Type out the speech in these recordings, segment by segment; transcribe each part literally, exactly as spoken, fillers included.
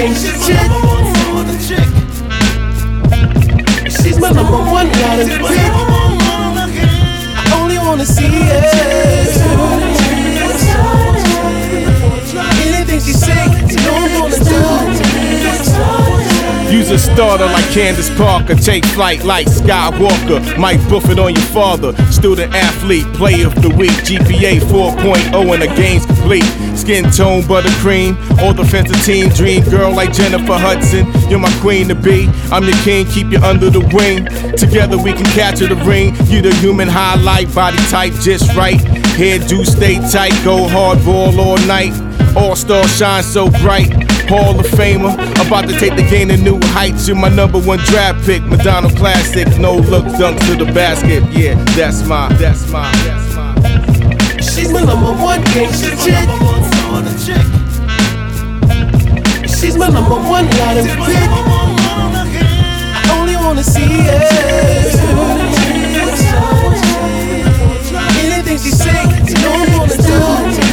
gangster chick. She's my number one out of pick. I only wanna see it. Anything she say, you know I'm gonna do. Use a starter like Candace Parker. Take flight like Skywalker. Mike Buffett on your father. Student athlete, player of the week. G P A four point oh and the game's complete. Skin tone, buttercream. All defensive team. Dream girl like Jennifer Hudson. You're my queen to be. I'm your king, keep you under the wing. Together we can capture the ring. You the human highlight, body type just right. Hairdo stay tight, go hard ball all night. All-star shine so bright. Hall of Famer, about to take the game to new heights. You're my number one draft pick, Madonna classic. No look, dunk to the basket. Yeah, that's my, that's my, that's my. She's my number one gangster chick. She's my number one out of pick. I only wanna see it. Anything she say, you know I'm gonna do.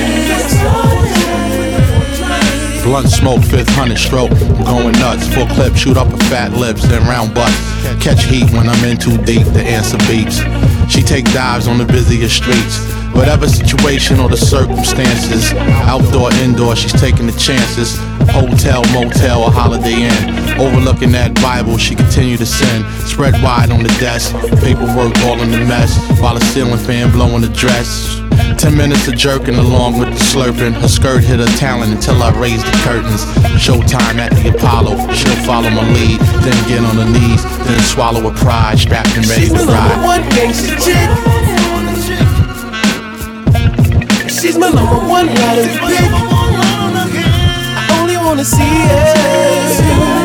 Blunt smoke, fifth hundred stroke, I'm going nuts. Full clip, shoot up her fat lips, then round butts. Catch heat when I'm in too deep, the answer beeps. She take dives on the busiest streets. Whatever situation or the circumstances, outdoor, indoor, she's taking the chances. Hotel, motel, or Holiday Inn. Overlooking that Bible, she continue to sin. Spread wide on the desk, paperwork all in the mess, while the ceiling fan blowing the dress. Ten minutes of jerking along with the slurping. Her skirt hit her talent until I raised the curtains. Showtime at the Apollo, she'll follow my lead. Then get on her knees, then swallow her pride. Strapped and ready She's to my ride. number one gangster chick. She's my number one out of pick. I only wanna see it.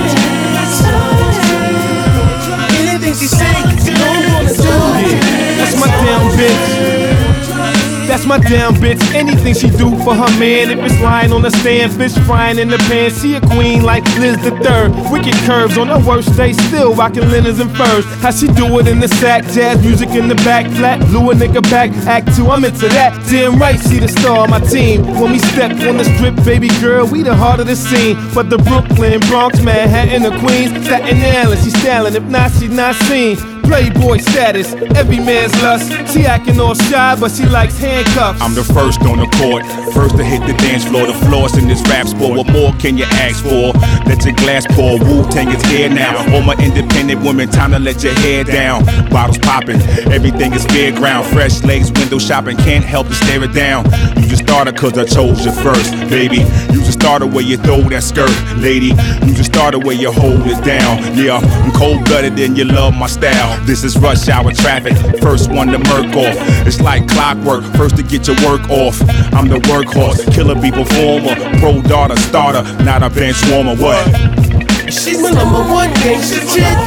Anything she say, you know I'm gonna do. Yeah, that's my damn bitch. That's my damn bitch. Anything she do for her man. If it's lying on the stand, fish frying in the pan. She a queen like Liz the Third. Wicked curves on her worst day, still rocking linens and furs. How she do it in the sack, jazz music in the back, flat, blew a nigga back. Act two, I'm into that. Damn right, she the star of my team. When we step on the strip, baby girl, we the heart of the scene. But the Brooklyn, Bronx, Manhattan, the Queens, Staten Island, she styling. If not, she not seen. Playboy status, every man's lust. She acting all shy, but she likes handcuffs. I'm the first on the court, first to hit the dance floor. The floors in this rap sport, what more can you ask for? Let your glass pour, Wu-Tang is here now. All my independent women, time to let your hair down. Bottles popping, everything is fairground. Fresh legs, window shopping, can't help to stare it down. You just started cause I chose you first, baby. You just started where you throw that skirt, lady. You just started where you hold it down. Yeah, I'm cold-blooded and you love my style. This is rush hour traffic, first one to murk off. It's like clockwork, first to get your work off. I'm the workhorse, killer bee performer, pro daughter, starter, not a bench warmer. What? She's my number one gangster chick.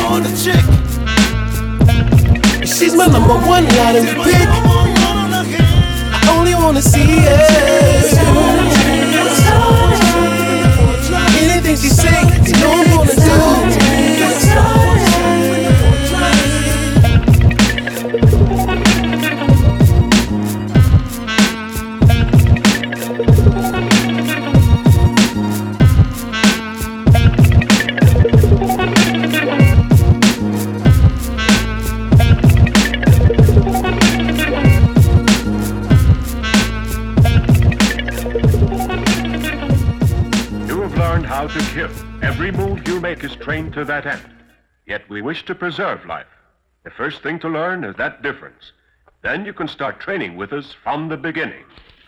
She's my number one out of pick. I only wanna see it. Anything she say, you know I'm gonna do. How to kill. Every move you make is trained to that end. Yet we wish to preserve life. The first thing to learn is that difference. Then you can start training with us from the beginning.